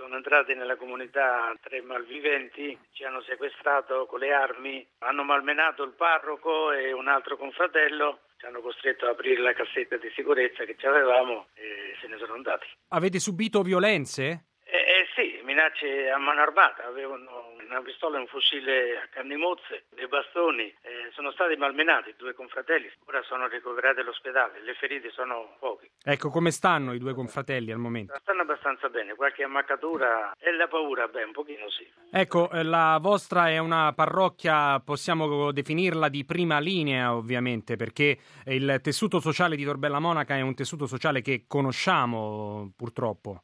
Sono entrati nella comunità 3 malviventi, ci hanno sequestrato con le armi, hanno malmenato il parroco e un altro confratello, ci hanno costretto ad aprire la cassetta di sicurezza che avevamo e se ne sono andati. Avete subito violenze? Sì, minacce a mano armata, avevano una pistola e un fucile a cannimozze, dei bastoni, sono stati malmenati 2 confratelli, ora sono ricoverati all'ospedale, le ferite sono poche. Ecco, come stanno i 2 confratelli al momento? Stanno abbastanza bene, qualche ammaccatura e la paura, un pochino sì. Ecco, la vostra è una parrocchia, possiamo definirla di prima linea ovviamente, perché il tessuto sociale di Tor Bella Monaca è un tessuto sociale che conosciamo purtroppo.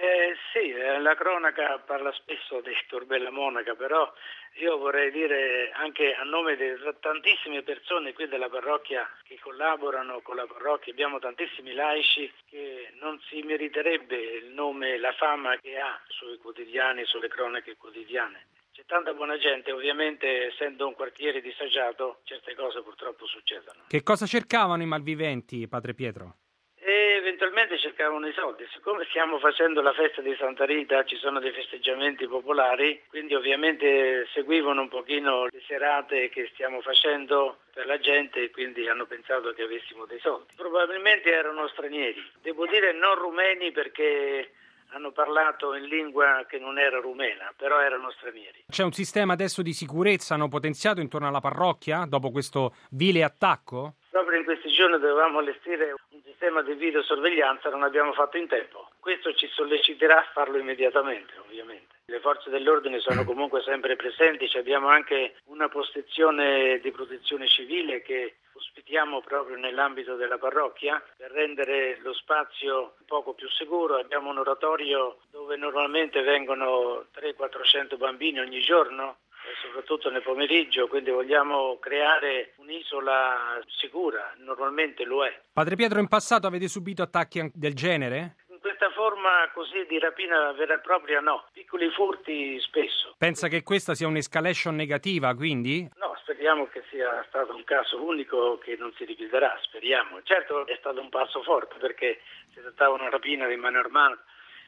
Sì, la cronaca parla spesso di Tor Bella Monaca, però io vorrei dire anche a nome di tantissime persone qui della parrocchia che collaborano con la parrocchia, abbiamo tantissimi laici che non si meriterebbe il nome, la fama che ha sui quotidiani, sulle cronache quotidiane. C'è tanta buona gente, ovviamente essendo un quartiere disagiato certe cose purtroppo succedono. Che cosa cercavano i malviventi, Padre Pietro? E eventualmente cercavano i soldi. Siccome stiamo facendo la festa di Santa Rita, ci sono dei festeggiamenti popolari, quindi ovviamente seguivano un pochino le serate che stiamo facendo per la gente e quindi hanno pensato che avessimo dei soldi. Probabilmente erano stranieri, devo dire non rumeni perché hanno parlato in lingua che non era rumena, però erano stranieri. C'è un sistema adesso di sicurezza, hanno potenziato intorno alla parrocchia dopo questo vile attacco? Proprio in questi giorni dovevamo allestire un sistema di videosorveglianza, non abbiamo fatto in tempo. Questo ci solleciterà a farlo immediatamente, ovviamente. Le forze dell'ordine sono comunque sempre presenti, abbiamo anche una postazione di protezione civile che ospitiamo proprio nell'ambito della parrocchia per rendere lo spazio un poco più sicuro. Abbiamo un oratorio dove normalmente vengono 300-400 bambini ogni giorno, soprattutto nel pomeriggio, quindi vogliamo creare un'isola sicura, normalmente lo è. Padre Pietro, in passato avete subito attacchi del genere? In questa forma così di rapina vera e propria no, piccoli furti spesso. Pensa che questa sia un'escalation negativa, quindi? No, speriamo che sia stato un caso unico che non si ripeterà, speriamo. Certo è stato un passo forte perché si trattava di una rapina di mano armata.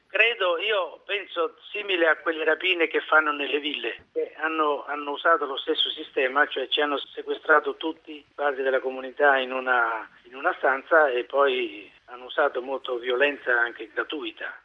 Io penso simile a quelle rapine che fanno nelle ville, che hanno usato lo stesso sistema, cioè ci hanno sequestrato tutti i padri della comunità in una stanza e poi hanno usato molto violenza anche gratuita.